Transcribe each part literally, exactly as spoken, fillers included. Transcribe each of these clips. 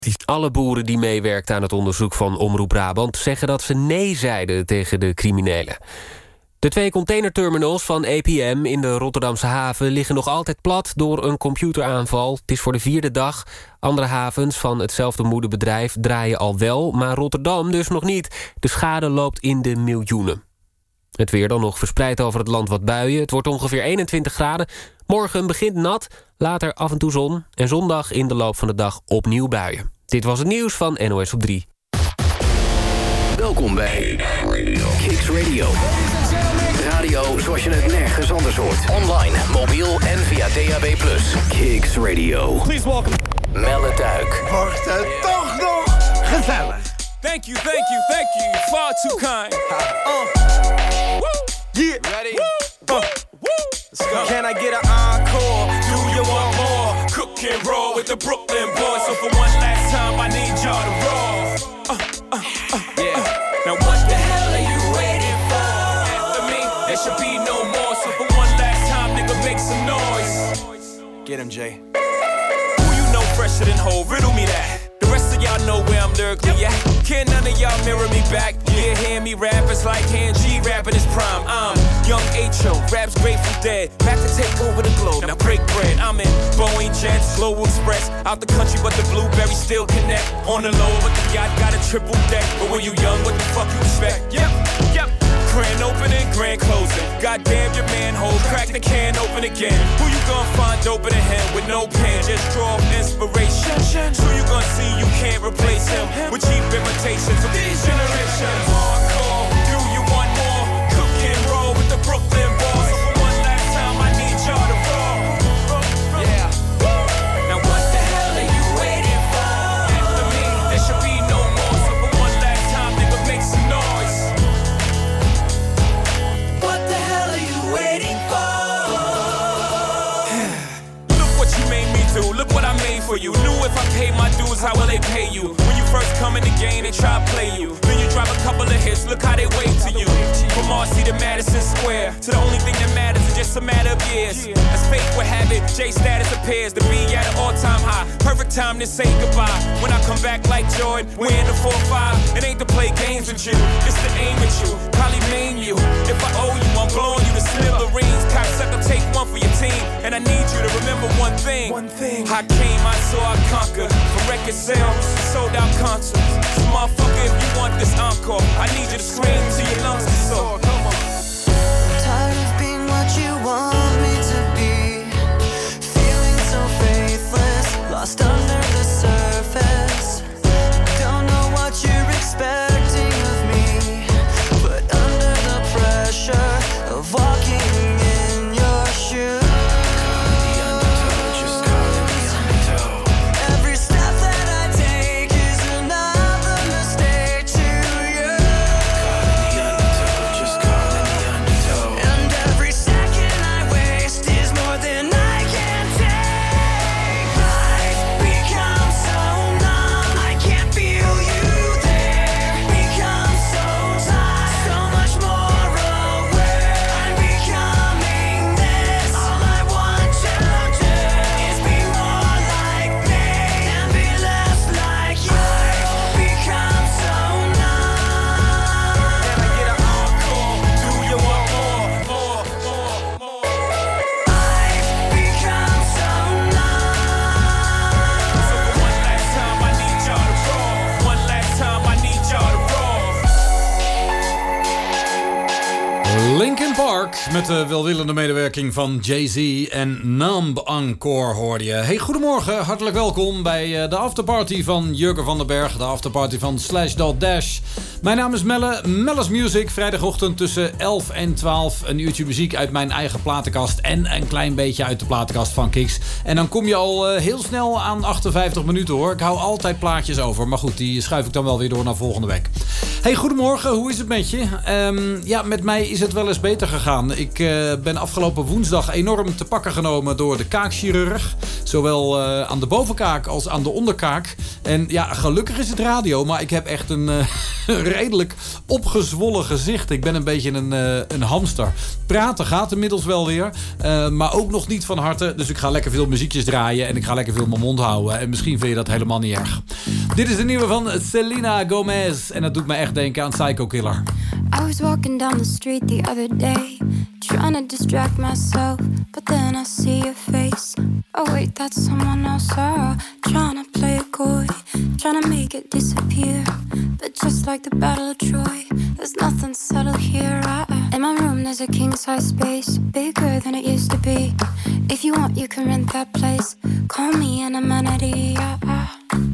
Alle boeren die meewerkten aan het onderzoek van Omroep Brabant zeggen dat ze nee zeiden tegen de criminelen. De twee containerterminals van A P M in de Rotterdamse haven liggen nog altijd plat door een computeraanval. Het is voor de vierde dag. Andere havens van hetzelfde moederbedrijf draaien al wel, maar Rotterdam dus nog niet. De schade loopt in de miljoenen. Het weer dan nog verspreid over het land wat buien. Het wordt ongeveer eenentwintig graden. Morgen begint nat, later af en toe zon. En zondag in de loop van de dag opnieuw buien. Dit was het nieuws van N O S op drie. Welkom bij Kicks Radio. Radio zoals je het nergens anders hoort. Online, mobiel en via D A B plus. Kicks Radio. Please welcome Melle Duik. Wordt het toch nog gezellig. Thank you, thank you, thank you. Far too kind. Uh. Woo. Yeah. Ready? Woo. Uh. Woo. Let's go. Can I get an encore? Do you want more? Cook and roll with the Brooklyn boys. So for one last time, I need y'all to roll. Uh, uh, uh, yeah. Uh. Now what the hell are you waiting for? After me, there should be no more. So for one last time, nigga, make some noise. Get him, Jay. Who you know fresher than Ho? Riddle me that. The rest of y'all know where I'm lyrically at. Can none of y'all mirror me back? Yeah, hear me rap, it's like hand G rapping his prime. I'm young H O, rap's Grateful Dead. Back to take over the globe, now break bread. I'm in Boeing Jets, Global Express. Out the country, but the blueberries still connect. On the low, but the yacht got a triple deck. But when you young, what the fuck you expect? Yep, yep. Grand opening, grand closing. Goddamn your manhole, crack the can open again. Who you gonna find open a hand with no pen? Just draw inspiration. Who you gonna see you can't replace him with cheap imitations of these generations? Hardcore, do you want more? Cook and roll with the Brooklyn boys. So for one last time, I need y'all to roll. Yeah. Now what the hell are you waiting for? After me, there should be no more. So for one last time, nigga, make some noise. What the hell are you waiting for? Look what you made me do. Look what I made for you. Knew if I paid my dues, how will they pay you? When you first come in the game, they try to play you. Then you drop a couple of hits, look how they wait to you. From Marcy to Madison Square, to the only thing that matters is just a matter of years. As fate would have it, J status appears to be at an all-time high. Perfect time to say goodbye. When I come back like Jordan, we're in the four five. It ain't to play games with you, it's to aim at you. Probably maim you. If I owe you, I'm blowing you to smithereens. Cocksucker, take one for your team. And I need you to remember one thing. One thing. I came, I saw, I conquered. From record sales, sold out concerts. So motherfucker, if you want this encore, I need you to scream till your lungs are sore. Come on. Tired of being what you want me to be. Feeling so faithless, lost under the surface. Don't know what you're expecting of me, but under the pressure of walking in your shoes. Linkin Park met de welwillende medewerking van Jay-Z en Numb Encore hoorde je. Hey, goedemorgen, hartelijk welkom bij de afterparty van Jurgen van den Berg. De afterparty van Slash Dot Dash. Mijn naam is Melle, Melle's Music. Vrijdagochtend tussen elf en twaalf. Een uurtje muziek uit mijn eigen platenkast en een klein beetje uit de platenkast van Kicks. En dan kom je al uh, heel snel aan achtenvijftig minuten hoor. Ik hou altijd plaatjes over, maar goed, die schuif ik dan wel weer door naar volgende week. Hey, goedemorgen, hoe is het met je? Um, ja, met mij is het wel eens beter gegaan. Ik uh, ben afgelopen woensdag enorm te pakken genomen door de kaakchirurg. Zowel uh, aan de bovenkaak als aan de onderkaak. En ja, gelukkig is het radio, maar ik heb echt een uh, redelijk opgezwollen gezicht. Ik ben een beetje een, uh, een hamster. Praten gaat inmiddels wel weer, uh, maar ook nog niet van harte. Dus ik ga lekker veel muziekjes draaien en ik ga lekker veel mijn mond houden. En misschien vind je dat helemaal niet erg. Dit is de nieuwe van Selena Gomez en dat doet me echt denken aan Psycho Killer. I was walking down the street the other day, trying to distract myself, but then I see your face. Oh wait, that's someone else. Oh, trying to play it coy, trying to make it disappear. But just like the Battle of Troy, there's nothing subtle here. I, I, in my room there's a king-size space, bigger than it used to be. If you want, you can rent that place. Call me an amenity. I, I,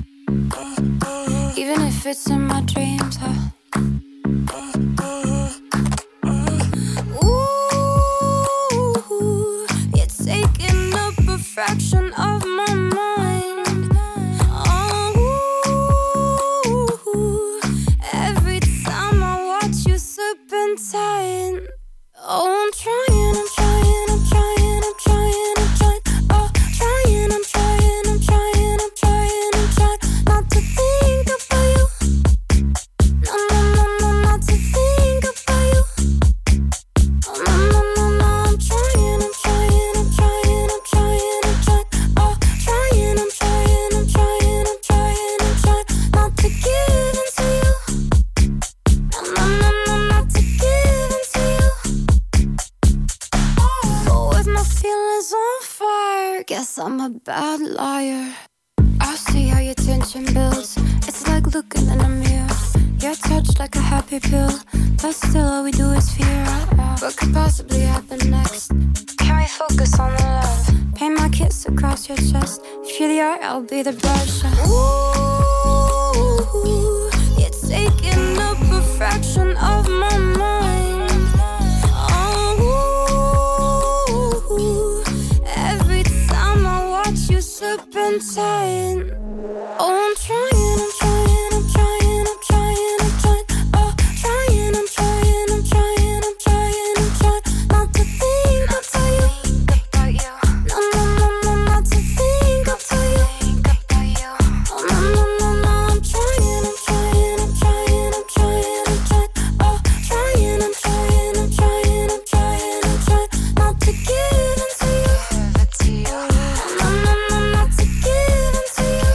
even if it's in my dreams. I, Ooh, you're taking up a fraction of my mind. Oh, every time I watch you serpentine. Oh, I'm trying, I'm trying, I'm trying, I'm trying, I'm trying. Oh, trying, I'm trying, I'm trying, I'm trying, I'm trying not to think about you. No, no, no, no, not to think about you. Oh, no, no, no, no, I'm trying, I'm trying, I'm trying, I'm trying, I'm trying. Oh, trying, I'm trying, I'm trying, I'm trying, I'm trying not to give in to you. No, no, no, no, not to give in to you. But with my feelings on fire, guess I'm a bad liar. I see how your tension builds. It's like looking in a mirror. You're touched like a happy pill, but still all we do is fear. What could possibly happen next? Can we focus on the love? Paint my kiss across your chest. If you're the art, I'll be the brush. Ooh, you're taking up a fraction of my mind. Oh, every time I watch you serpentine. Oh, I'm trying, I'm trying, I'm trying, I'm trying, I'm trying. Oh, trying, I'm trying, I'm trying, I'm trying, I'm trying not to think about you. No, no, no, no, not to think about you. Oh, no, no, no, no, I'm trying, I'm trying, I'm trying, I'm trying, I'm trying. Oh, trying, I'm trying, I'm trying, I'm trying, I'm trying not to give in to you. No, no, no, not to give in to you.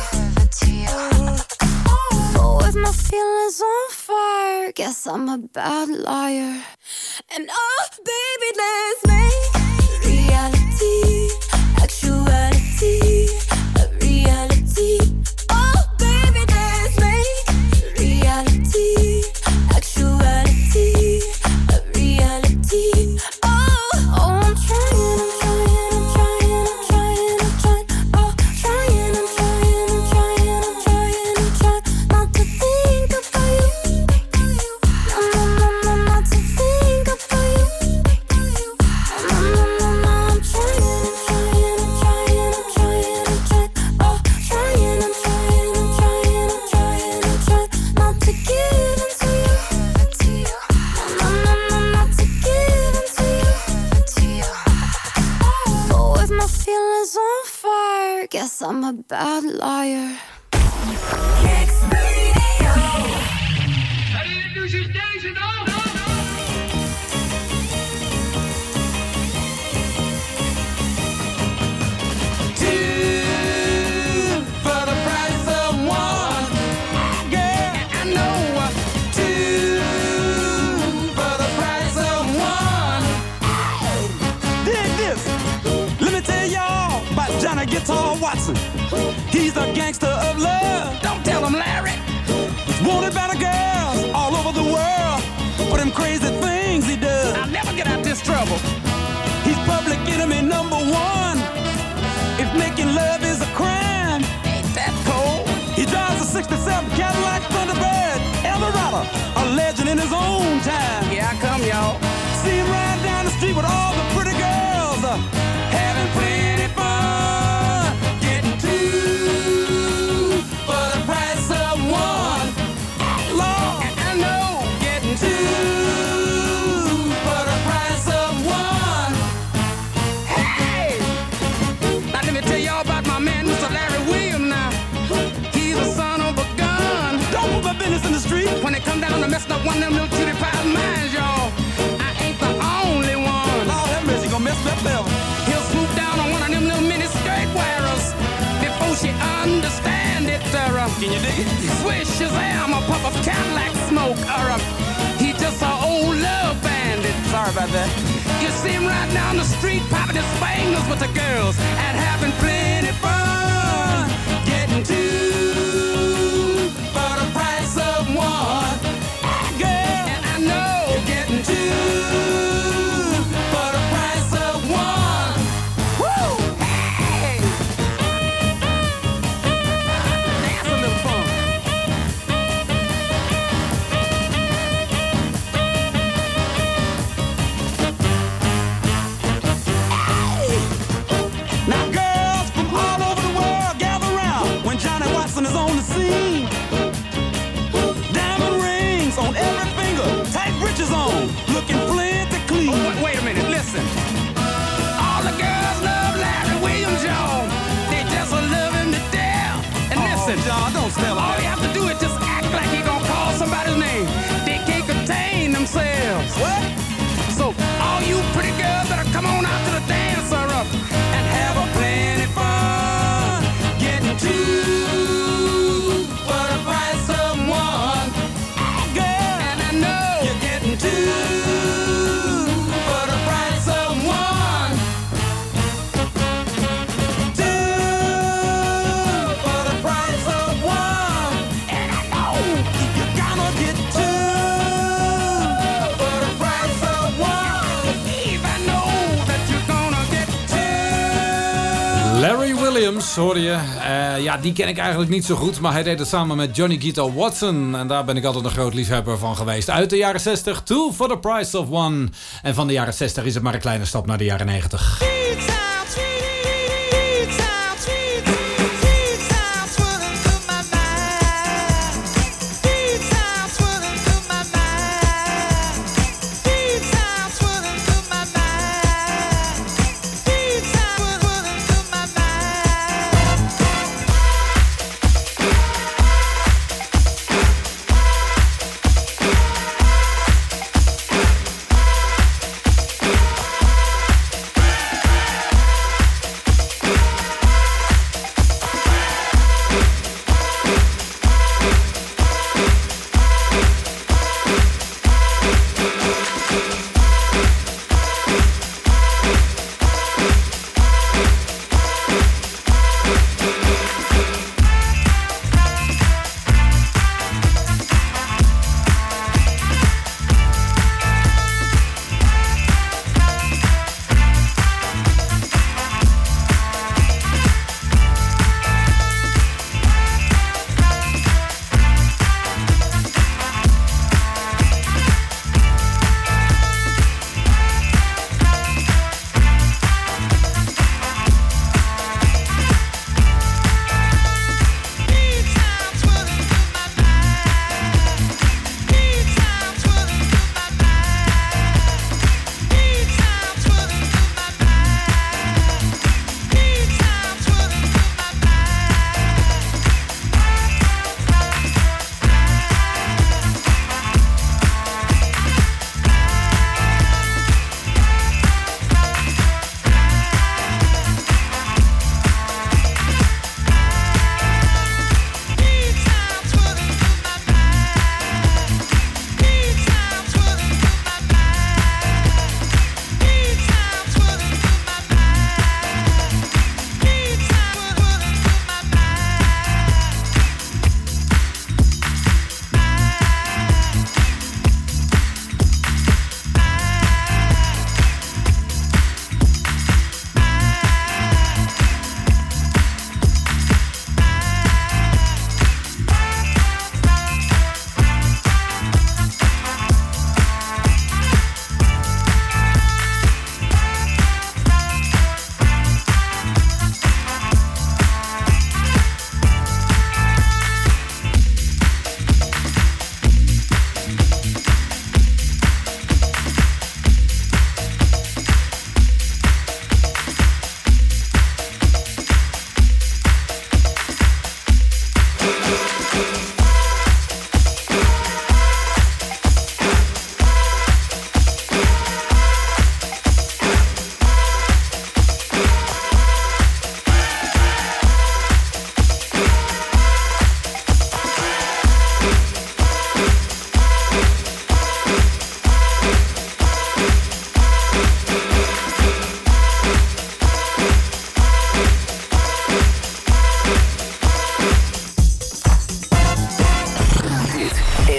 But with my feelings on fire, guess I'm a bad liar. And oh, baby, let's make reality, actuality, a reality. Oh, baby, let's make reality, actuality, a reality. Oh, oh, I'm trying, I'm trying, I'm trying, I'm trying, I'm trying. Oh, trying, I'm trying, I'm trying, I'm trying, I'm trying not to think about you. No, no, no, no, not to think about you. No, no, no, no, I'm trying, I'm trying, I'm trying, I'm trying, I'm trying. Oh, trying, I'm trying, I'm trying, I'm trying, I'm trying not to give in to you. No, no, no, not to give in to you. But with my feelings on fire, guess I'm a bad liar. For the price of one, yeah, I know. Two for the price of one. Dig this. Let me tell y'all about Johnny Guitar Watson. He's a gangster of love. Don't tell him, Larry. He's wanted by the girls all over the world for them crazy things he does. I'll never get out this trouble. He's public enemy number one. If making love is a crime, ain't that cold? He drives a sixty-seven Cadillac Thunderbird Eldorado, a legend in his own time. Here I come, y'all. See him ride down the street with all the pretty girls, uh, having plenty fun. Getting two for the price of one. Lord, I know. Getting two for the price of one. Hey! Now let me tell y'all about my when it come down to messing up one of them little cutie pie's minds, y'all, I ain't the only one. Lord have mercy, gonna mess me up forever. He'll swoop down on one of them little mini skirt wearers before she understand it. Uh, Can you dig it? Swish Shazam, a puff of Cadillac smoke. Uh, he just an old love bandit. Sorry about that. You see him right down the street popping his fingers with the girls and having plenty fun. Getting two for the price of one. Girl, and I know you're getting two for the price of one. Woo! Hey! That's a little fun. Now girls from all over the world gather round when Johnny Watson is on the scene. Diamond rings on every finger, tight breeches on, looking plenty clean. Oh, wait, wait a minute, listen. All the girls love Larry Williams, y'all. They just love him to death. And listen, Oh, John, don't spell all it. you have to do is just act like you gonna call somebody's name. They can't contain themselves. What? So all you pretty girls better come on out to the dance or up and have a plenty fun. Getting two for the price of one. Girl, and I know you're getting two for the price of one. Two for the price of one. And I know you're gonna get two for the price of one. Even know that you're gonna get two. Larry Williams, hoorde je. Uh, ja, die ken ik eigenlijk niet zo goed, maar hij deed het samen met Johnny Guitar Watson. En daar ben ik altijd een groot liefhebber van geweest. Uit de jaren zestig, Two for the Price of One. En van de jaren zestig is het maar een kleine stap naar de jaren negentig.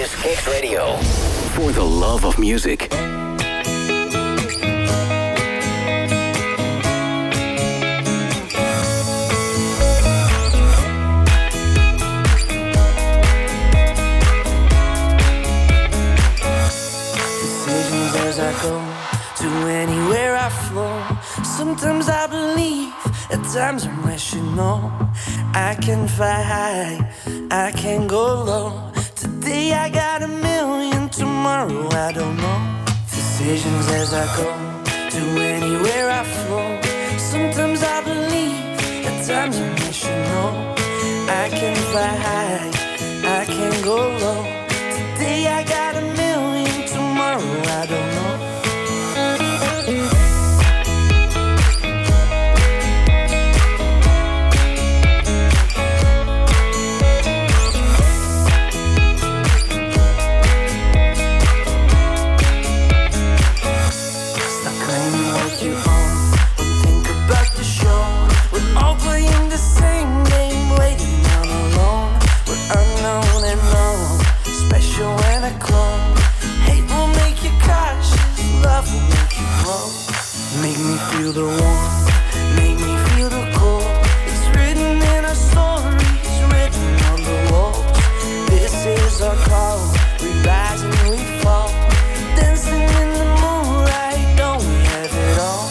is Kicks Radio. For the love of music. Decisions as I go to anywhere I flow. Sometimes I believe, at times I'm rational. I can fly high, I can go low. Today I got a million, tomorrow I don't know. Decisions as I go to anywhere I flow. Sometimes I believe, at times I'm rational. I can fly high, I can go low. Today I got a million, tomorrow I don't know. Make me feel the warmth, make me feel the cold. It's written in our stories, written on the walls. This is our call, we rise and we fall. Dancing in the moonlight, don't we have it all?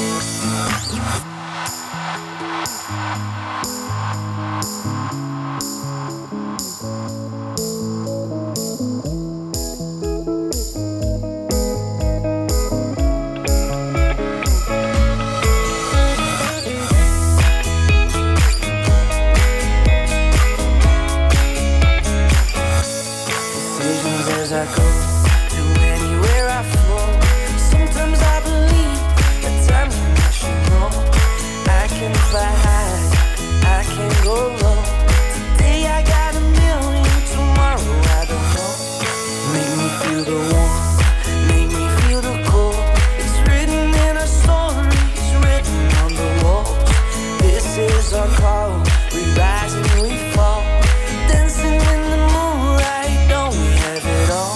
As I go to anywhere I flow. Sometimes I believe, at times I'm rational. I can fly high, I can go low. Today I got a million, tomorrow I don't know. Make me feel the warmth, make me feel the cold. It's written in our stories, written on the walls. This is our call, we rise and we fall. Dancing in the moonlight, don't we have it all?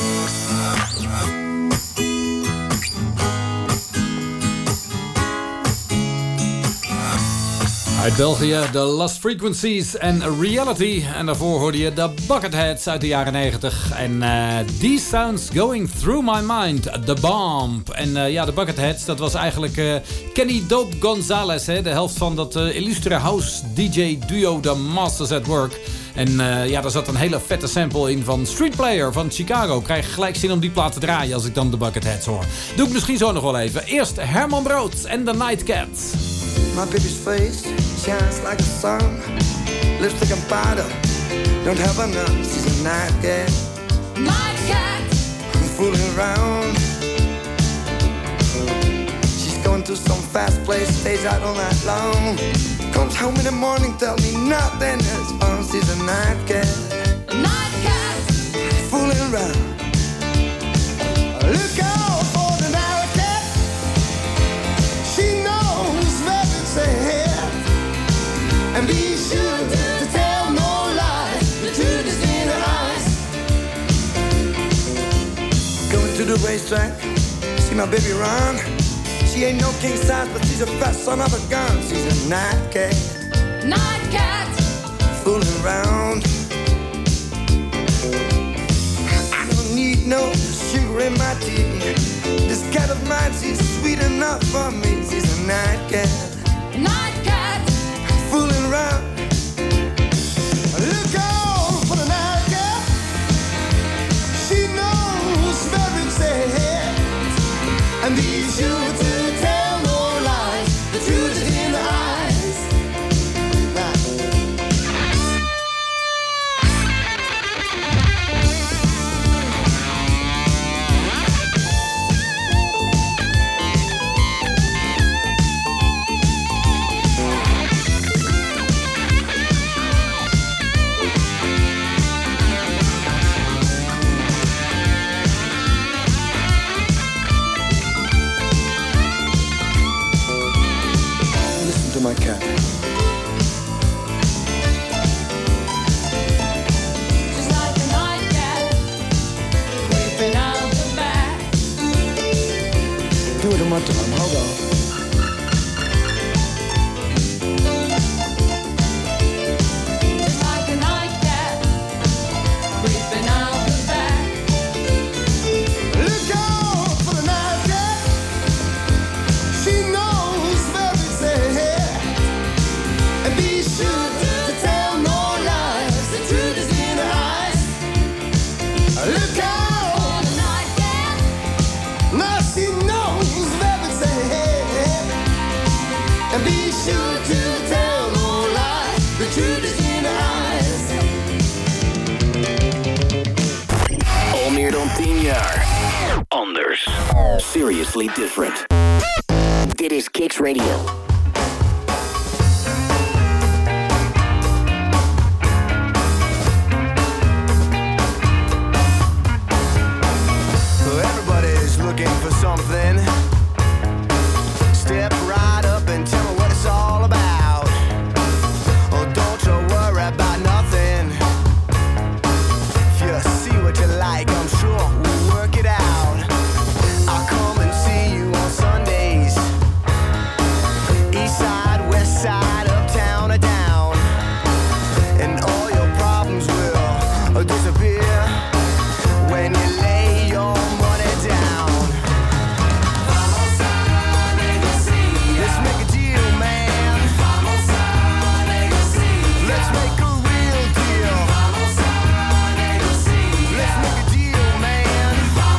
Uit België, The Lost Frequencies en Reality. En daarvoor hoorde je de Bucketheads uit de jaren negentig. En uh, These Sounds Going Through My Mind, The Bomb. En uh, ja, de Bucketheads, dat was eigenlijk uh, Kenny Dope Gonzalez. Hè, de helft van dat uh, illustre house D J duo The Masters at Work. En uh, ja, daar zat een hele vette sample in van Street Player van Chicago. Krijg gelijk zin om die plaat te draaien als ik dan de Bucketheads hoor. Doe ik misschien zo nog wel even. Eerst Herman Brood en The Nightcats. My baby's face shines like a sun. Lipstick and powder, don't have enough. She's a night cat. Night cat. Fooling around. She's going to some fast place, stays out all night long. Comes home in the morning, tell me nothing is fun. She's a night cat. Night cat. Fooling around. Look out for the night cat. She knows that it's ahead. And be sure to tell no lies. The truth is in her eyes. Going to the racetrack, see my baby run. She ain't no king size, but she's a fast son of a gun. She's a night cat. Night cat. Fooling around. I don't need no sugar in my tea. This cat of mine, she's sweet enough for me. She's a night cat. Night cat. Fooling around. Look out for the night cat. She knows where ahead. And be sure to tell no lies. The truth is in the eyes. my turn. Hold on. Anders. Seriously different. Dit is Kicks Radio. Everybody's looking for something. Step right up and tell me what it's all about. Oh, don't you worry about nothing. If you see what you like, I'm sure we'll work it out. I'll come and see you on Sundays. East side, west side, uptown or down. And all your problems will disappear when you lay your money down. Let's make a deal, man. Let's make a real deal. Let's make a deal, man.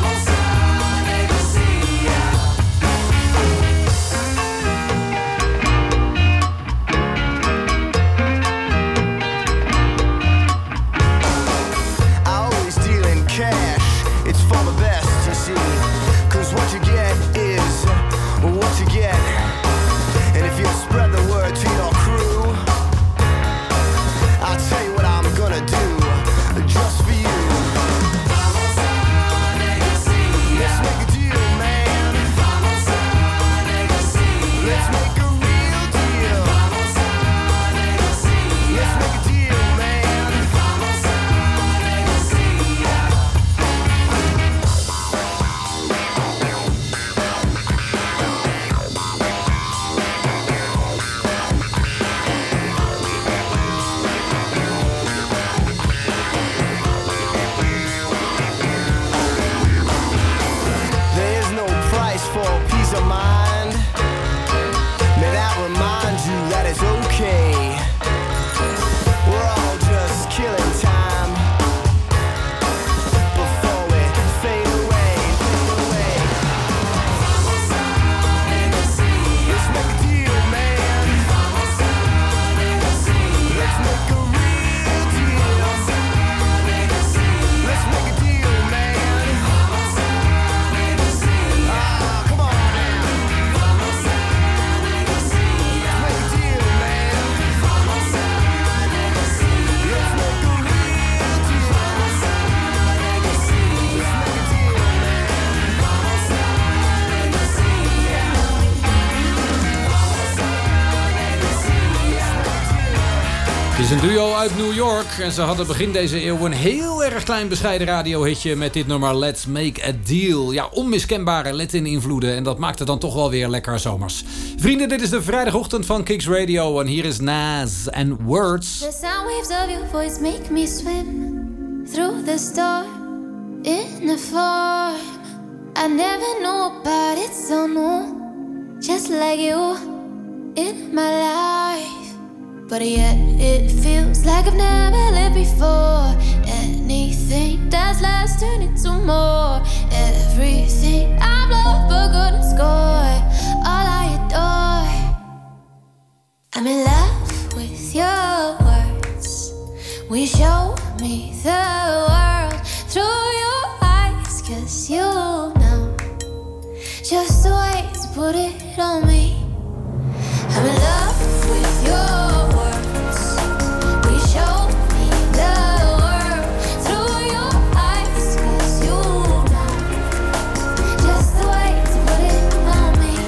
I always deal in cash. It's for the best, you see. Cause what you get is what you get. And if you spread the word to your crew, I'll tell you what I'm gonna do just for you. Let's make a deal, man. Let's make a real deal. Let's make a deal, man. There's no price for peace of mind. May that remind you that it's okay. We're all just killing time before we fade away, fade away. Let's make a deal, man. Let's make a real deal. Let's make a deal, man. Ah, come on now. Let's make a deal, man. Let's make a real deal. Let's make a deal, Het is een duo uit New York en ze hadden begin deze eeuw een heel erg klein bescheiden radiohitje met dit nummer Let's Make a Deal. Ja, onmiskenbare Latin-invloeden en dat maakt het dan toch wel weer lekker zomers. Vrienden, dit is de vrijdagochtend van Kicks Radio en hier is Nas en Words. The sound waves of your voice make me swim through the storm in the fall. I never knew about it so new, just like you in my life. But yet it feels like I've never lived before. Anything that's less turned into more. Everything I've loved but couldn't score. All I adore. I'm in love with your words. We show me the world through your eyes. Cause you know just the way to put it on me. I'm in love with your words. We show me the world through your eyes. Cause you know just the way to put it on me.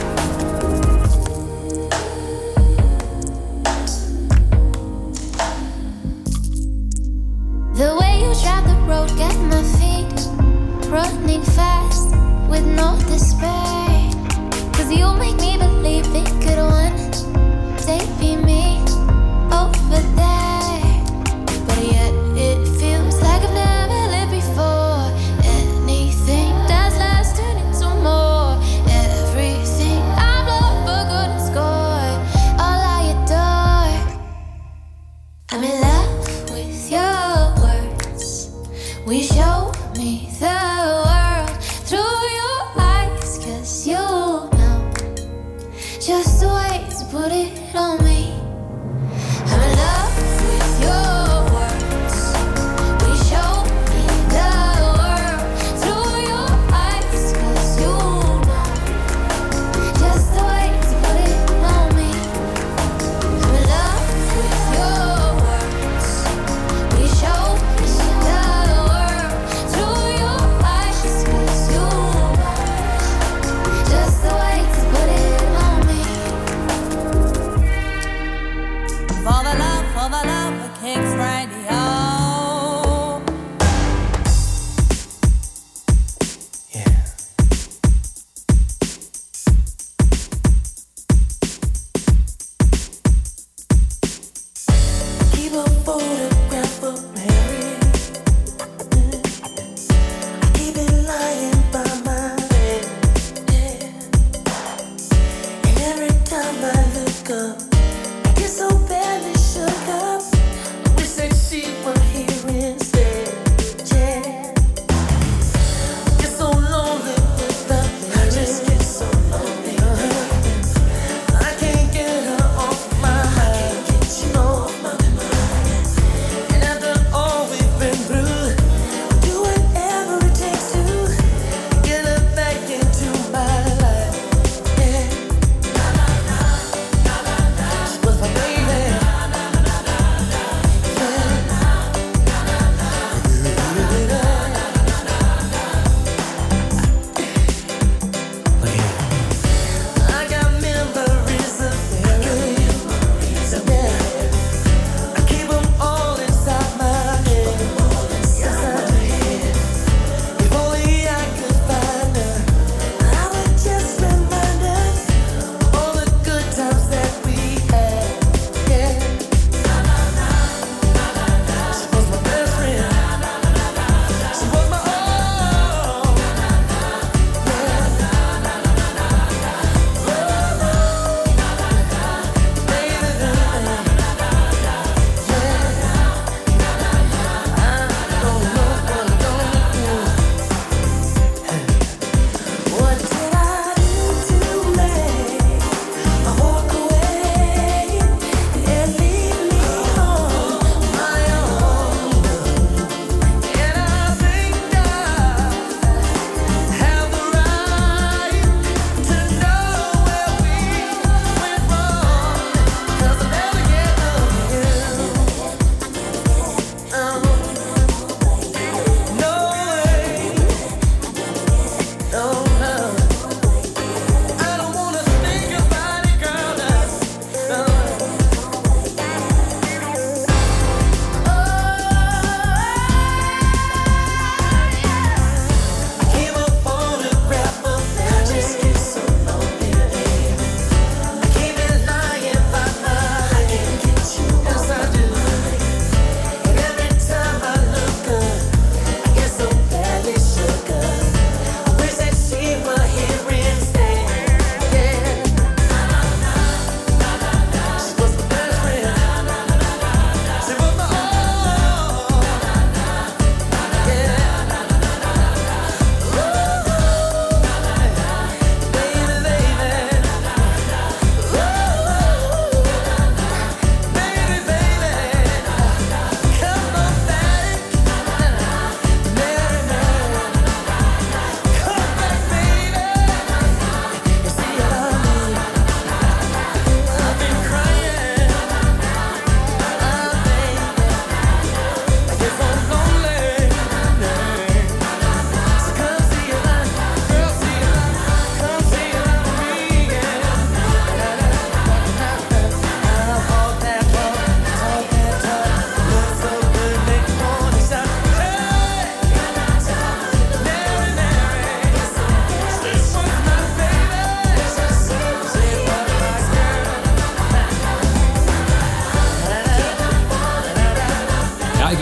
The way you drive the road got my feet running fast with no despair. Cause you make me believe it could one day be me over there. But yet it feels like I've never lived before. Anything that's less turned into more. Everything I've loved but couldn't score. All I adore. I'm in love with your words. We show me the world through your eyes. Cause you know just the way to put it on me. I'm in love with your words. We show me the world through your eyes. Cause you know just the way to put it on me. I'm in love with your words. We show me the world through your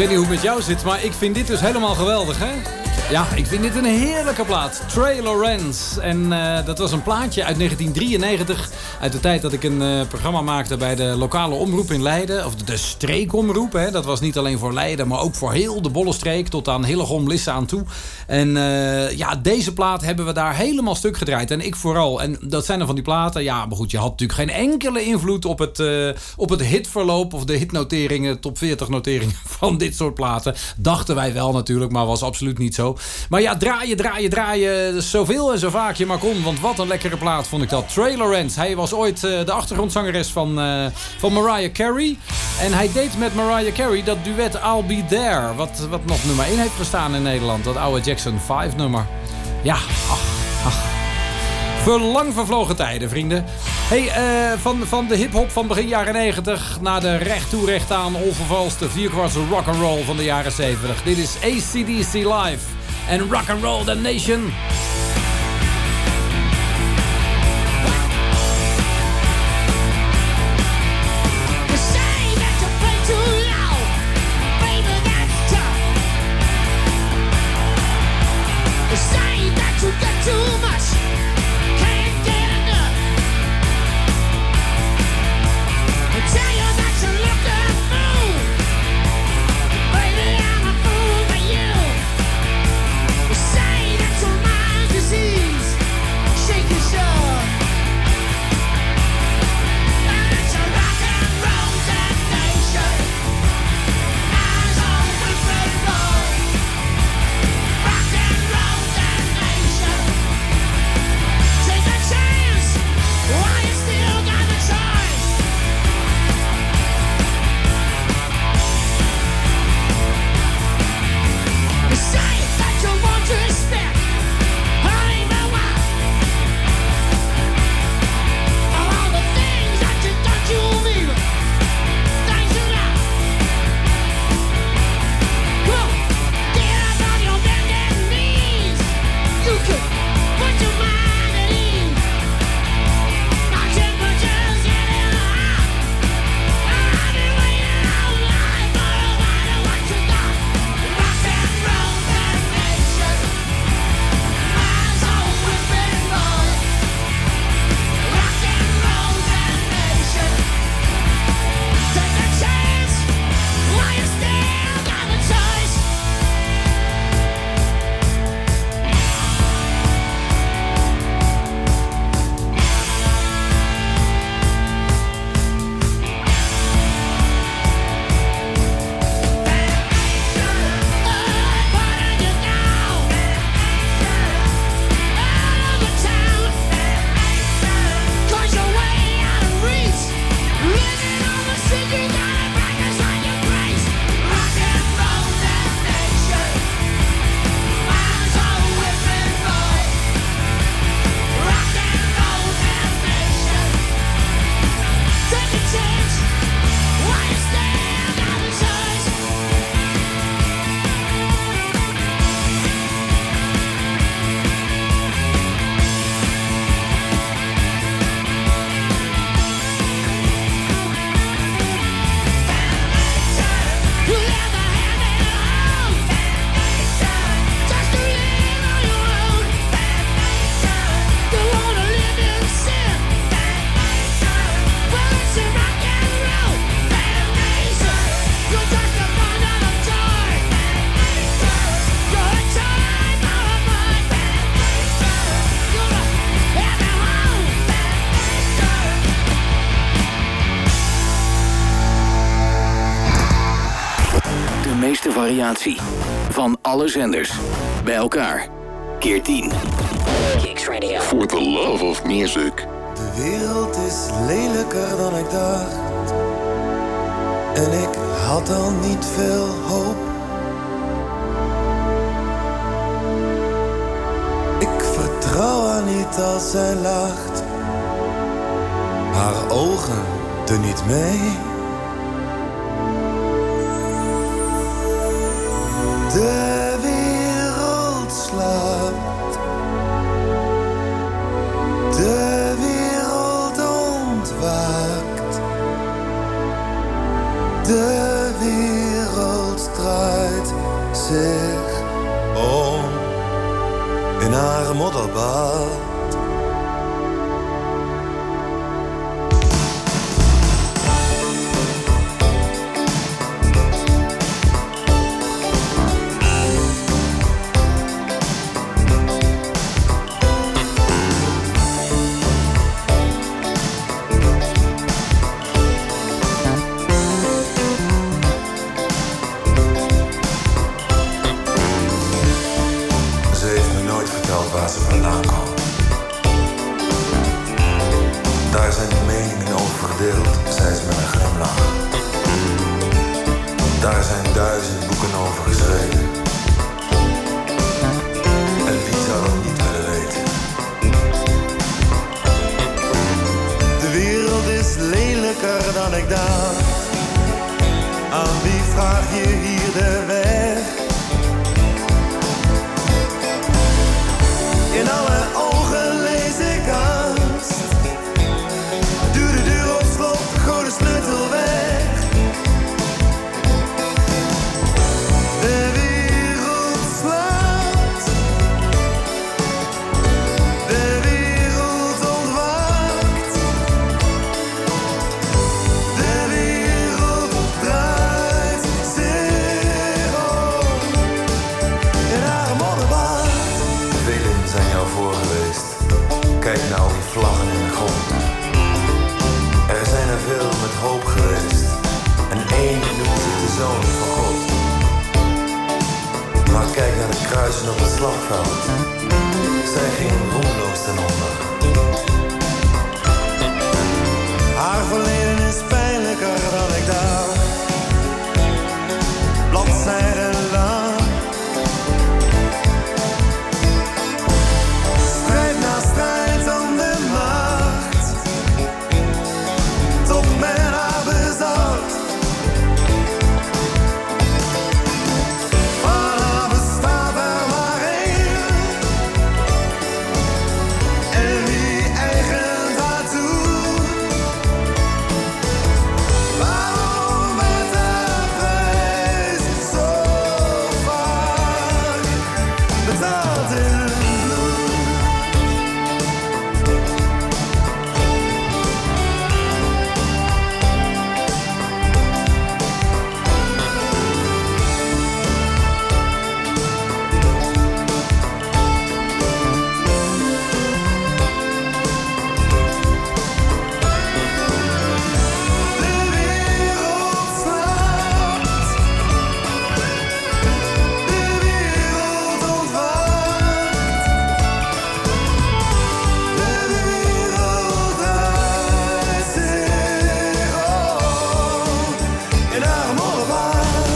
weet niet hoe het met jou zit, maar ik vind dit dus helemaal geweldig, hè? Ja, ik vind dit een heerlijke plaat. Trey Lorenz. En uh, dat was een plaatje uit negentien drieënnegentig. Uit de tijd dat ik een uh, programma maakte bij de lokale omroep in Leiden. Of de, de streekomroep. Hè. Dat was niet alleen voor Leiden, maar ook voor heel de Bollenstreek. Tot aan Hillegom, Lisse aan toe. En uh, ja, deze plaat hebben we daar helemaal stuk gedraaid. En ik vooral. En dat zijn er van die platen. Ja, maar goed, je had natuurlijk geen enkele invloed op het, uh, op het hitverloop. Of de hitnoteringen, top veertig noteringen van dit soort platen. Dachten wij wel natuurlijk, maar was absoluut niet zo. Maar ja, draaien, draaien, draaien. Zoveel en zo vaak je maar kon. Want wat een lekkere plaat vond ik dat. Trey Lorenz. Hij was ooit uh, de achtergrondzangeres van, uh, van Mariah Carey. En hij deed met Mariah Carey dat duet I'll Be There. Wat, wat nog nummer één heeft gestaan in Nederland. Dat oude Jackson vijf nummer. Ja, ach, ach. Verlang vervlogen tijden, vrienden. Hey, uh, van, van de hiphop van begin jaren negentig naar de recht toe recht aan onvervalste vierkwartse rock'n'roll van de jaren zeventig. Dit is A C D C Live en Rock'n'Roll the Nation. Variatie van alle zenders bij elkaar keer tien. Kicks Radio. For the love of music. De wereld is lelijker dan ik dacht. En ik had al niet veel hoop. Ik vertrouw haar niet als zij lacht. Haar ogen doen niet mee. De wereld slaapt. De wereld ontwaakt. De wereld straalt. zich om in haar modderbad. Waar ze vandaan kwam. Daar zijn de meningen over verdeeld, zei ze met een glimlach. Daar zijn duizend boeken over geschreven. En wie zou dat niet willen weten? De wereld is lelijker dan ik dacht. Aan wie vraag je hier de weg? In alle ogen lees ik angst. Doe de deur op slot, gooi de sleutel weg. De wereld slaapt. De wereld ontwaakt. De wereld draait zich om. In haar modderbad. Velen zijn jou voor geweest. Kijk naar al die vlaggen in de grond. Er zijn er veel met hoop geweest. En één noemt zich de zoon van God. Maar kijk naar de kruisen op het slagveld. Zij gingen roemloos ten onder. Haar verleden is pijnlijker dan ik dacht. Bladzijden lang. Strijd na strijd om de macht. Tot men haar bezat. Van haar bestaat er maar één. En wie eigent haar toe? Waarom werd haar prijs zo vaak betaald in bloed? De wereld slaapt. De wereld ontwaakt. De wereld draait zich om. In haar modderbad.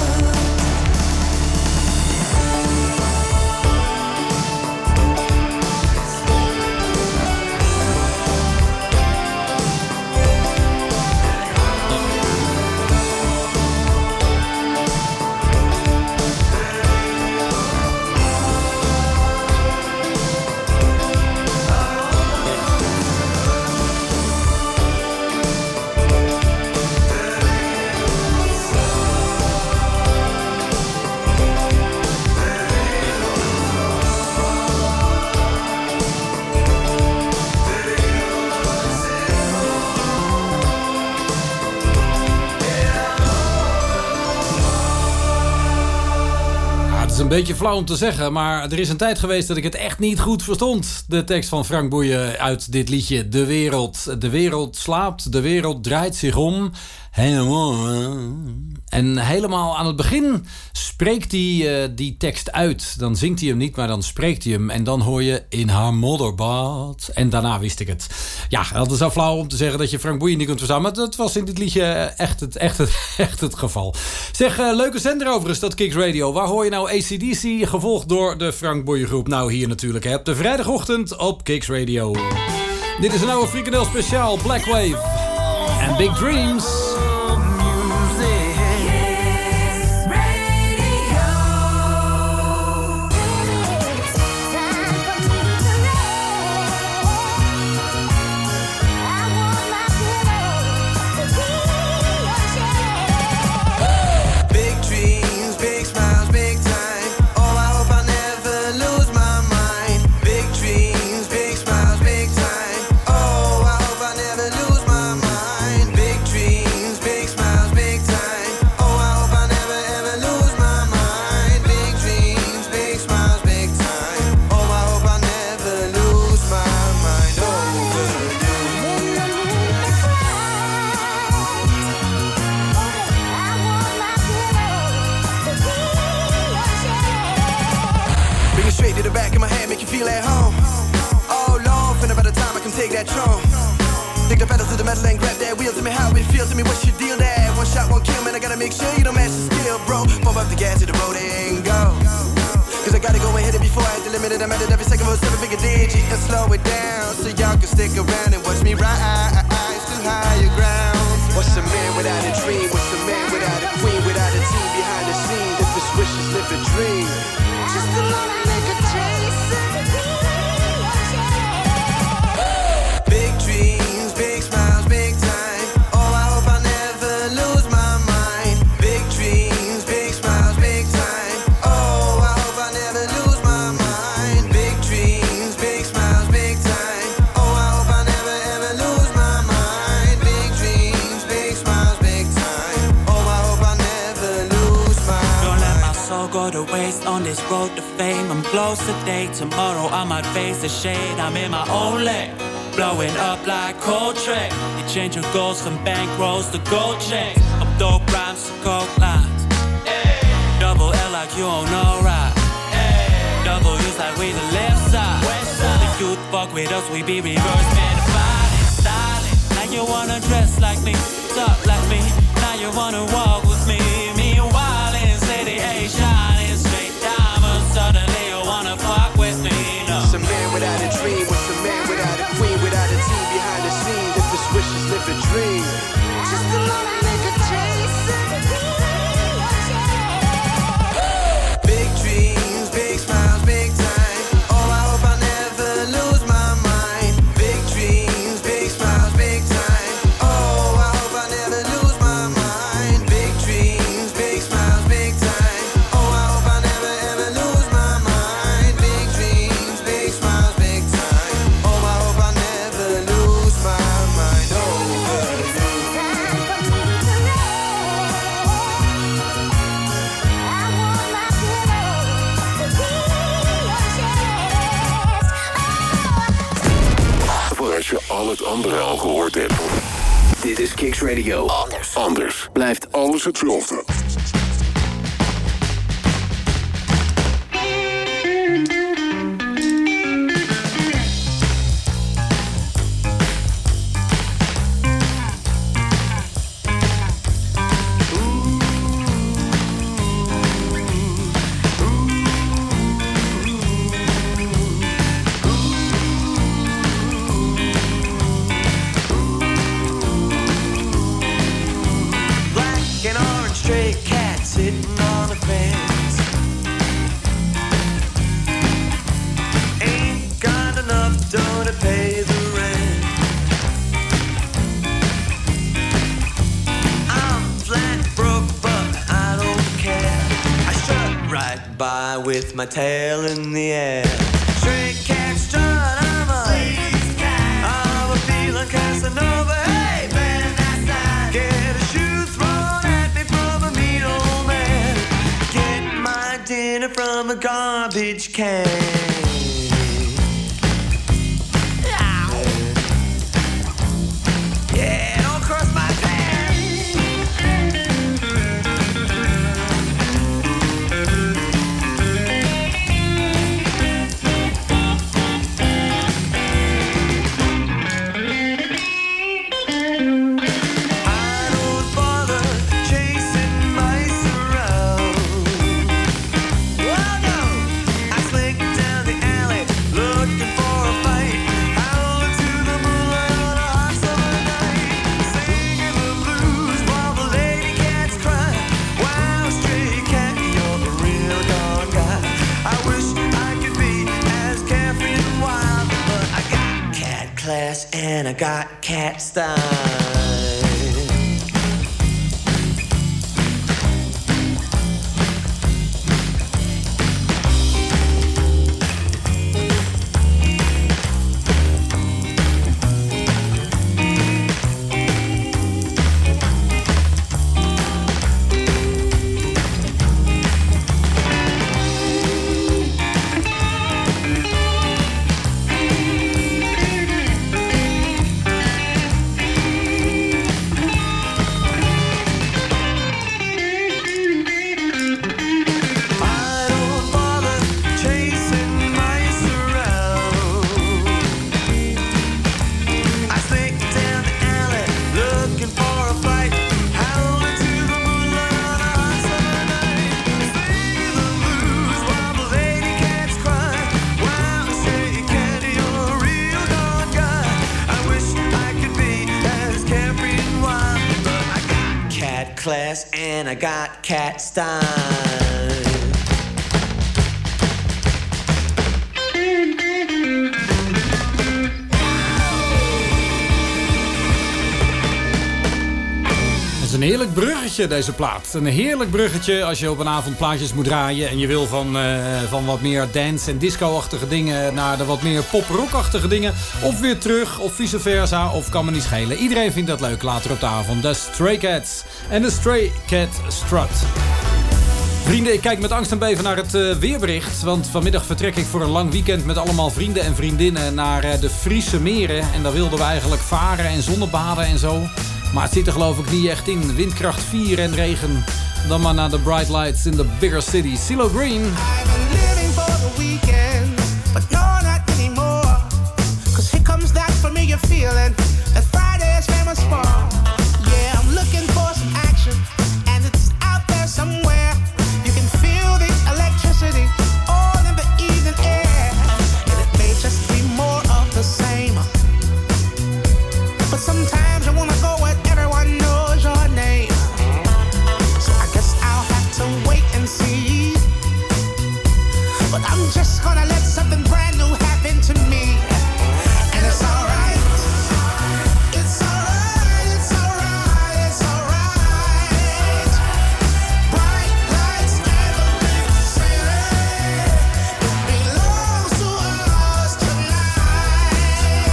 Ja, het is een beetje flauw om te zeggen, maar er is een tijd geweest dat ik het echt niet goed verstond. De tekst van Frank Boeien uit dit liedje. De wereld, de wereld slaapt, de wereld draait zich om. Helemaal. En helemaal aan het begin spreekt hij uh, die tekst uit. Dan zingt hij hem niet, maar dan spreekt hij hem. En dan hoor je in haar modderbad. En daarna wist ik het. Ja, dat is al flauw om te zeggen dat je Frank Boeien niet kunt verstaan. Maar dat was in dit liedje echt het, echt het, echt het geval. Zeg, uh, leuke zender overigens, dat Kicks Radio. Waar hoor je nou A C D C, gevolgd door de Frank Boeien groep? Nou, hier natuurlijk, hè, op de vrijdagochtend op Kicks Radio. Dit is een oude frikandel speciaal, Black Wave en Big Dreams. Big dreams, big smiles, big feel at home. Oh Lord, finna by the time I can take that throne. Take the pedal to the metal and grab that wheel. Tell me how it feels, tell me what's your deal there. One shot, one kill, man, I gotta make sure you don't match the skill, bro. Pump up the gas to the road and go. Cause I gotta go and hit it before I hit the limit. And I'm at it every second for a seven figure digit. And slow it down so y'all can stick around and watch me rise to higher grounds. What's a man without a dream? What's a man without a queen? Without a team behind the scenes? If his wishes live a dream. Just a little nigga chasing. Big dreams, big smiles, big time. Oh, I hope I never lose my mind. Big dreams, big smiles, big time. Oh, I hope I never lose my mind. Big dreams, big smiles, big time. Oh, I hope I never ever lose my mind. Big dreams, big smiles, big time. Oh, I hope I never lose my mind. Don't let my soul go to waste on this road to fame. I'm close today, tomorrow I might face the shade. I'm in my own lane, blowing up like Coltrane. You change your goals from bank rolls to gold chains. Up dope rhymes to coke lines. Ay. Double L like you don't know right. Ay. Double U's like we the left side. West side. The youth fuck with us, we be reverse man fighting, styling. Now you wanna dress like me, talk like me. Now you wanna walk with me. Meanwhile in city A shining straight diamonds. Suddenly you wanna fuck with me. No. What's a man without a dream? What's a man without a queen? Without a team behind the scenes? If his wishes live a dream. Just a little nigga chasing. Big dreams, big smiles, big time. Oh, I hope I never lose my mind. Big dreams, big smiles, big time. Oh, I hope I never lose my mind. Big dreams, big smiles, big time. Oh, I hope I never ever lose my mind. Big dreams, big smiles, big time. Oh, I hope I never lose my mind over you. Voor als je al het andere al gehoord hebt. Dit is Kicks Radio. Anders. Anders. Blijft alles hetzelfde. Black and orange stray cat sitting on the fence. Ain't got enough dough to pay the rent. I'm flat broke, but I don't care. I strut right by with my tail in the air. Stray cat strut, I'm a I'm a feeling Casanova. Hey, man, that's that. Get a shoe thrown at me from a mean old man. Get my dinner from a garbage can. Yeah, don't cross my I don't bother chasing mice around. Oh no, I slink down the alley looking for a fight. Howling to the moonlight on a hot summer night, singing the blues while the lady cats cry. Wow, stray cat, you're a real gone guy. I wish I could be as carefree and wild, but I got cat class and I got cat style. and I got cat style. Het is een heerlijk bruggetje, deze plaat. Een heerlijk bruggetje als je op een avond plaatjes moet draaien en je wil van, uh, van wat meer dance- en disco-achtige dingen naar de wat meer pop-rock-achtige dingen. Of weer terug, of vice versa, of kan me niet schelen. Iedereen vindt dat leuk later op de avond. De Stray Cats en de Stray Cat Strut. Vrienden, ik kijk met angst en beven naar het uh, weerbericht. Want vanmiddag vertrek ik voor een lang weekend met allemaal vrienden en vriendinnen naar uh, de Friese meren. En daar wilden we eigenlijk varen en zonnebaden en zo. Maar het zit er geloof ik niet echt in. Windkracht vier en regen. Dan maar naar de bright lights in the bigger city. CeeLo Green. I've been living for the weekend, but no, not anymore. Cause here comes that familiar feeling that Friday is famous for. Yeah, I'm looking for some action, and it's out there somewhere. You can feel the electricity all in the evening air. And it may just be more of the same, but sometimes you wanna go where everyone knows your name. So I guess I'll have to wait and see. But I'm just gonna let something brand new happen to me. And it's alright. It's alright, it's alright, it's alright. Bright lights and the big city. It belongs to us tonight.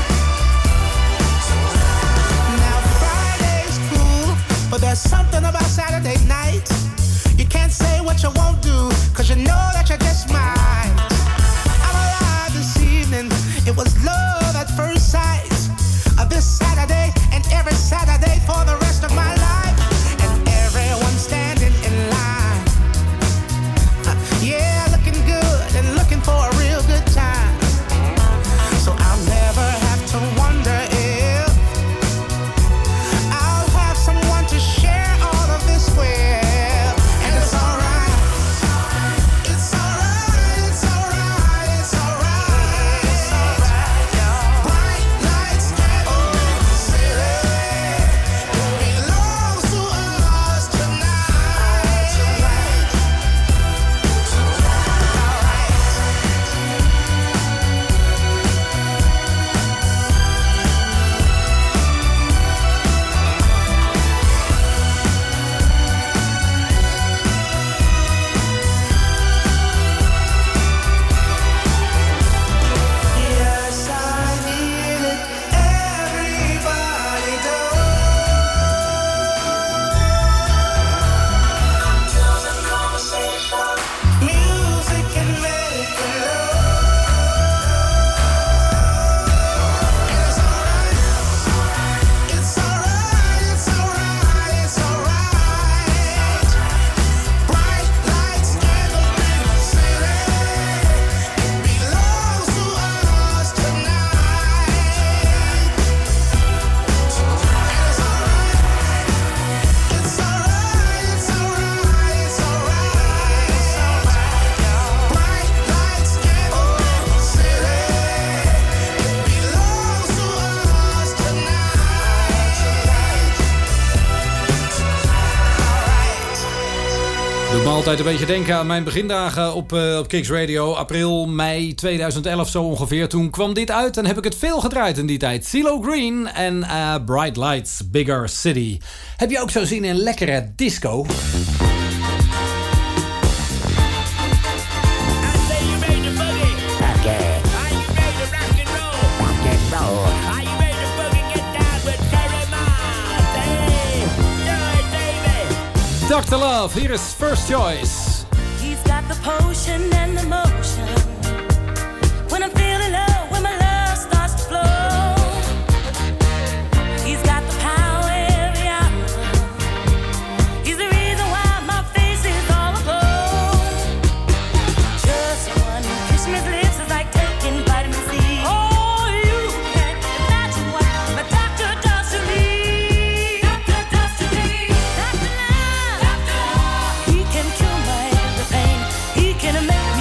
Now Friday's cool, but there's something about Saturday night. You can't say what you won't do, cause you know that you just might. I'm alive this evening, it was love at first sight. Uh, this Saturday and every Saturday for the rest of my life. And everyone standing in line. Uh, yeah, looking good and looking for a real good time. So I'll never have to wonder if I'll have someone to share all of this with. And it's alright. It's alright, it's alright, it's alright. It's alright, y'all. Bright lights and the big city. It belongs to us tonight. Tonight. Yes, I need it. Everybody does. Music can make it It's alright. It's alright, it's alright, it's alright. Bright lights and the big city. It belongs to us tonight. It's alright. It's alright, it's alright, it's alright. Bright lights and the big city. It belongs to us tonight. Doet me altijd een beetje denken aan mijn begindagen op, uh, op Kicks Radio. April, mei tweeduizend elf zo ongeveer. Toen kwam dit uit en heb ik het veel gedraaid in die tijd. CeeLo Green en uh, Bright Lights, Bigger City. Heb je ook zo zin in lekkere disco? doctor Love, hier is First Choice. He's got the potion and the motion. When I'm feeling low, when my love starts to flow. He's got the power every hour. He's the reason why my face is all aglow. Just one kiss from his lips is like taking vitamin C. Oh, you can't imagine what my doctor does to me. Doctor does to me. Doctor Love. Doctor Love. He can cure my every pain. He can make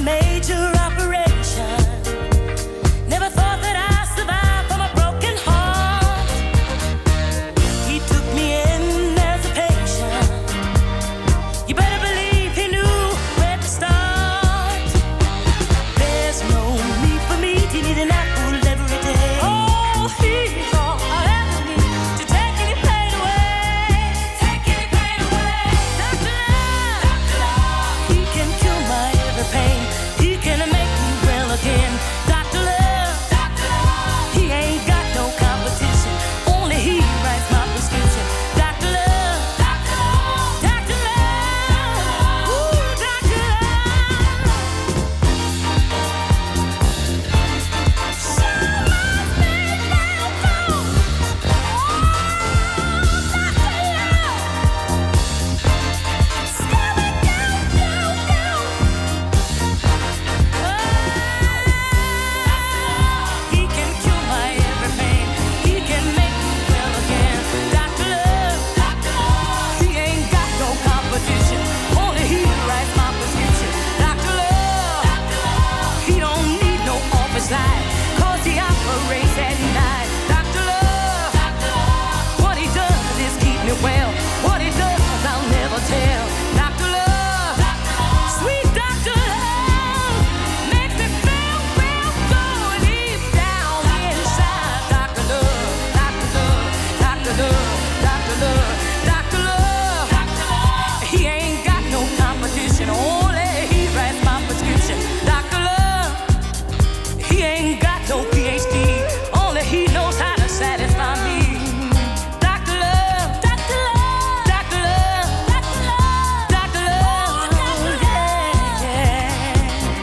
major operation. Never thought that I'd survive from a broken heart. He took me in as a patient. You better believe he knew where to start. There's no need for me to need an apple every day. Oh, he's all I ever need to take any pain away. Take any pain away. Doctor Love, Doctor Love, he can cure my every pain. He can make me well again. Doctor Love, Doctor Love, he ain't got no competition. Only he writes my prescription. Doctor Love, Doctor Love, Doctor Love, ooh, Doctor Love. He can cure my every pain. He can make me well again. Doctor Love, Doctor Love, he ain't got no competition. Only he writes my prescription. Doctor Love, Doctor Love, he don't need no office light, 'cause he operates at night. Doctor Love, Doctor Love, what he does is keep me well. What he does, I'll never tell. Doctor Love, Doctor Love, sweet Doctor Love, makes me feel real good deep down inside. Doctor Love, Doctor Love, Doctor Love, Doctor Love, Doctor Love, Doctor Love, he ain't got no competition. Only he writes my prescription. Doctor Love, he ain't got no P H D. Only he knows how to satisfy me. Doctor Love, Doctor Love, Doctor Love, Doctor Love, Doctor Love, yeah, yeah.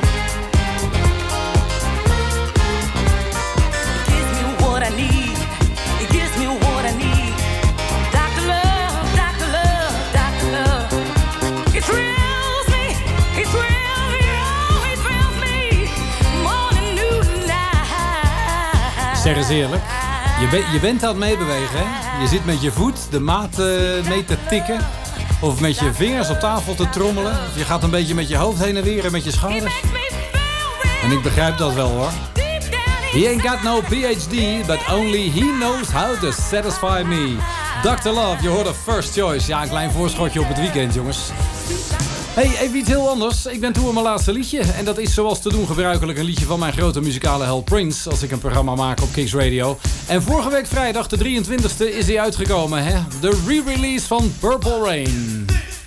He gives me what I need. He gives me what I need. Doctor Love, Doctor Love, Doctor Love. He thrills me. He thrills me. Oh, he thrills me. Morning, noon, night. Zeg eens eerlijk. Je, ben- je bent aan het meebewegen, hè? Je zit met je voet de maat eh, mee te tikken. Of met je vingers op tafel te trommelen. Of je gaat een beetje met je hoofd heen en weer en met je schouders. En ik begrijp dat wel, hoor. He ain't got no P H D, but only he knows how to satisfy me. Doctor Love, je hoorde First Choice. Ja, een klein voorschotje op het weekend, jongens. Hey, even iets heel anders. Ik ben toe aan mijn laatste liedje. En dat is zoals te doen gebruikelijk een liedje van mijn grote muzikale held Prince. Als ik een programma maak op Kicks Radio. En vorige week vrijdag, de drieëntwintigste, is hij uitgekomen. Hè? De re-release van Purple Rain.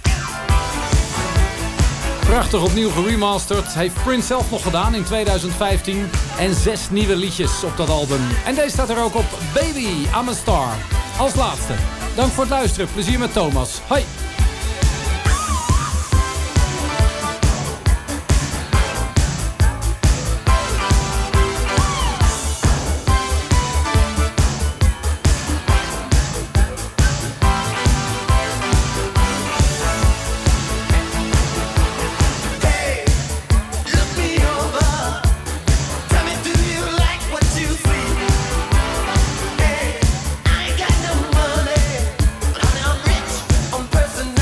Prachtig opnieuw geremasterd. Heeft Prince zelf nog gedaan in tweeduizend vijftien. En zes nieuwe liedjes op dat album. En deze staat er ook op. Baby, I'm a Star. Als laatste. Dank voor het luisteren. Plezier met Thomas. Hoi. Person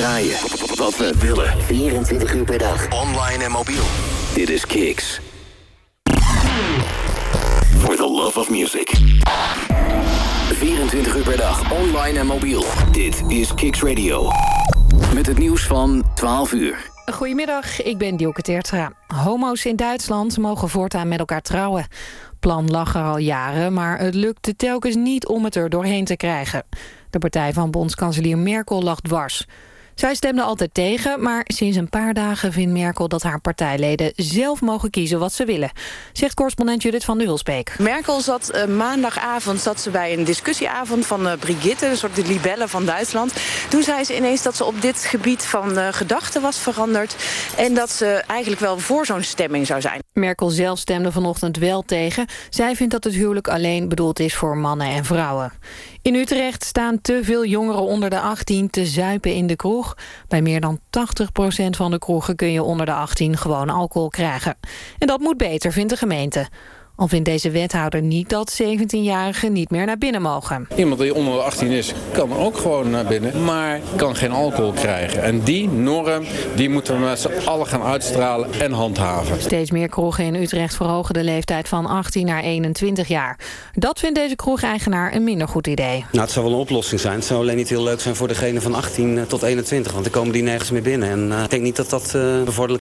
draaien wat we willen. vierentwintig uur per dag. Online en mobiel. Dit is Kicks. For the love of music. vierentwintig uur per dag, online en mobiel. Dit is Kicks Radio. Met het nieuws van twaalf uur. Goedemiddag, ik ben Dielke Teertstra. Homo's in Duitsland mogen voortaan met elkaar trouwen. Plan lag er al jaren, maar het lukte telkens niet om het er doorheen te krijgen. De partij van bondskanselier Merkel lag dwars. Zij stemde altijd tegen, maar sinds een paar dagen vindt Merkel dat haar partijleden zelf mogen kiezen wat ze willen, zegt correspondent Judith van de Hulsbeek. Merkel zat uh, maandagavond zat ze bij een discussieavond van uh, Brigitte, een soort de libelle van Duitsland. Toen zei ze ineens dat ze op dit gebied van uh, gedachten was veranderd en dat ze eigenlijk wel voor zo'n stemming zou zijn. Merkel zelf stemde vanochtend wel tegen. Zij vindt dat het huwelijk alleen bedoeld is voor mannen en vrouwen. In Utrecht staan te veel jongeren onder de achttien te zuipen in de kroeg. Bij meer dan tachtig procent van de kroegen kun je onder de achttien gewoon alcohol krijgen. En dat moet beter, vindt de gemeente. Al vindt deze wethouder niet dat zeventienjarigen niet meer naar binnen mogen. Iemand die onder de achttien is, kan ook gewoon naar binnen, maar kan geen alcohol krijgen. En die norm, die moeten we met z'n allen gaan uitstralen en handhaven. Steeds meer kroegen in Utrecht verhogen de leeftijd van achttien naar eenentwintig jaar. Dat vindt deze kroegeigenaar een minder goed idee. Nou, het zou wel een oplossing zijn. Het zou alleen niet heel leuk zijn voor degene van achttien tot eenentwintig, want dan komen die nergens meer binnen. En uh, ik denk niet dat dat uh, bevorderlijk